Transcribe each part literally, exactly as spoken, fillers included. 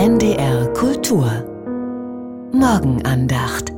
N D R Kultur Morgenandacht.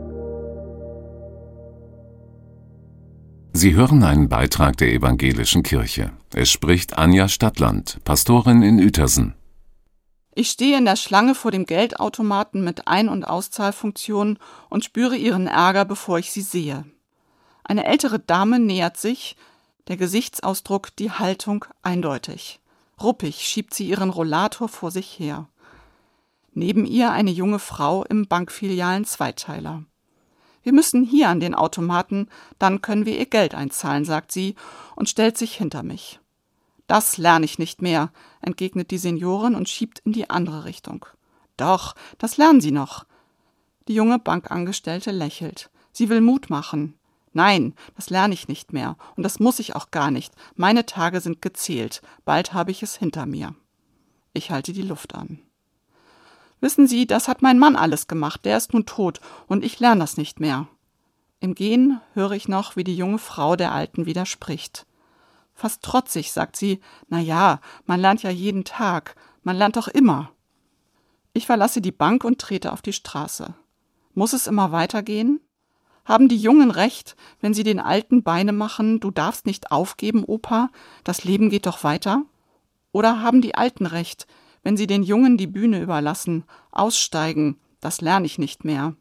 Sie hören einen Beitrag der Evangelischen Kirche. Es spricht Anja Stadtland, Pastorin in Uetersen. Ich stehe in der Schlange vor dem Geldautomaten mit Ein- und Auszahlfunktion und spüre ihren Ärger, bevor ich sie sehe. Eine ältere Dame nähert sich, der Gesichtsausdruck, die Haltung eindeutig. Ruppig schiebt sie ihren Rollator vor sich her. Neben ihr eine junge Frau im Bankfilialen-Zweiteiler. Wir müssen hier an den Automaten, dann können wir ihr Geld einzahlen, sagt sie und stellt sich hinter mich. Das lerne ich nicht mehr, entgegnet die Seniorin und schiebt in die andere Richtung. Doch, das lernen Sie noch. Die junge Bankangestellte lächelt. Sie will Mut machen. Nein, das lerne ich nicht mehr und das muss ich auch gar nicht. Meine Tage sind gezählt, bald habe ich es hinter mir. Ich halte die Luft an. Wissen Sie, das hat mein Mann alles gemacht, der ist nun tot und ich lerne das nicht mehr. Im Gehen höre ich noch, wie die junge Frau der Alten widerspricht. Fast trotzig sagt sie, na ja, man lernt ja jeden Tag, man lernt doch immer. Ich verlasse die Bank und trete auf die Straße. Muss es immer weitergehen? Haben die Jungen recht, wenn sie den Alten Beine machen, du darfst nicht aufgeben, Opa, das Leben geht doch weiter? Oder haben die Alten recht, wenn sie den Jungen die Bühne überlassen, aussteigen, das lerne ich nicht mehr?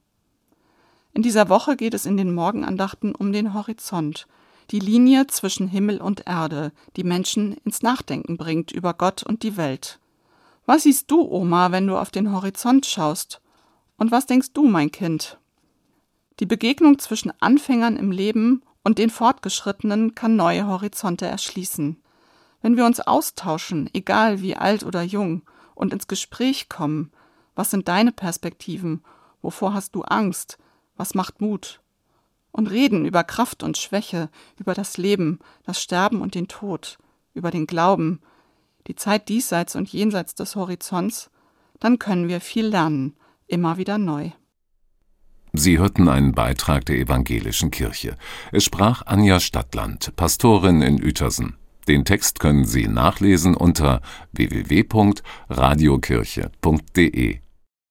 In dieser Woche geht es in den Morgenandachten um den Horizont, die Linie zwischen Himmel und Erde, die Menschen ins Nachdenken bringt über Gott und die Welt. Was siehst du, Oma, wenn du auf den Horizont schaust? Und was denkst du, mein Kind? Die Begegnung zwischen Anfängern im Leben und den Fortgeschrittenen kann neue Horizonte erschließen. Wenn wir uns austauschen, egal wie alt oder jung, und ins Gespräch kommen, was sind deine Perspektiven? Wovor hast du Angst? Was macht Mut? Und reden über Kraft und Schwäche, über das Leben, das Sterben und den Tod, über den Glauben, die Zeit diesseits und jenseits des Horizonts, dann können wir viel lernen, immer wieder neu. Sie hörten einen Beitrag der Evangelischen Kirche. Es sprach Anja Stadtland, Pastorin in Uetersen. Den Text können Sie nachlesen unter w w w punkt radiokirche punkt d e.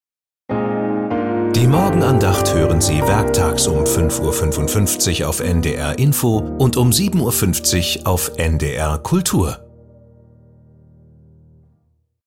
Die Morgenandacht hören Sie werktags um fünf Uhr fünfundfünfzig auf N D R Info und um sieben Uhr fünfzig auf N D R Kultur.